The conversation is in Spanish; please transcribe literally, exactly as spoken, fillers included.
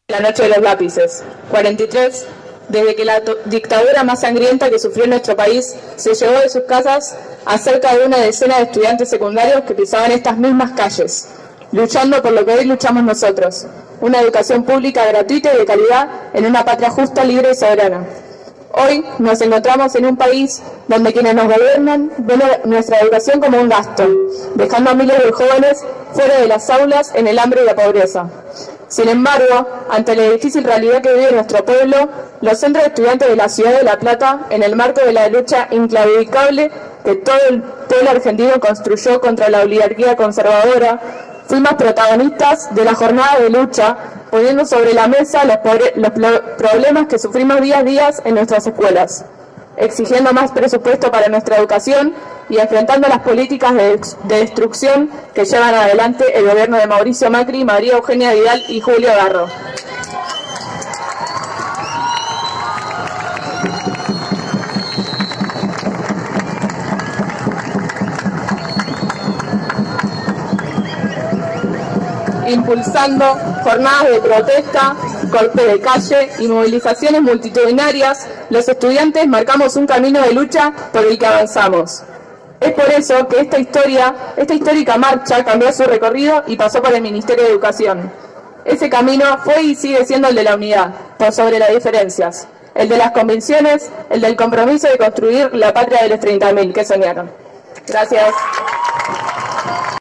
La noche de los lápices. cuarenta y tres. Desde que la dictadura más sangrienta que sufrió nuestro país se llevó de sus casas a cerca de una decena de estudiantes secundarios que pisaban estas mismas calles, luchando por lo que hoy luchamos nosotros, una educación pública gratuita y de calidad en una patria justa, libre y soberana. Hoy nos encontramos en un país donde quienes nos gobiernan ven nuestra educación como un gasto, dejando a miles de jóvenes fuera de las aulas en el hambre y la pobreza. Sin embargo, ante la difícil realidad que vive nuestro pueblo, los centros de estudiantes de la ciudad de La Plata, en el marco de la lucha inclaudicable que todo el pueblo argentino construyó contra la oligarquía conservadora, fuimos protagonistas de la jornada de lucha, poniendo sobre la mesa los, los problemas que sufrimos día a día en nuestras escuelas, exigiendo más presupuesto para nuestra educación y enfrentando las políticas de, de destrucción que llevan adelante el gobierno de Mauricio Macri, María Eugenia Vidal y Julio Garro. Impulsando jornadas de protesta, golpes de calle y movilizaciones multitudinarias, los estudiantes marcamos un camino de lucha por el que avanzamos. Es por eso que esta historia, esta histórica marcha cambió su recorrido y pasó por el Ministerio de Educación. Ese camino fue y sigue siendo el de la unidad, por sobre las diferencias, el de las convicciones, el del compromiso de construir la patria de los treinta mil que soñaron. Gracias.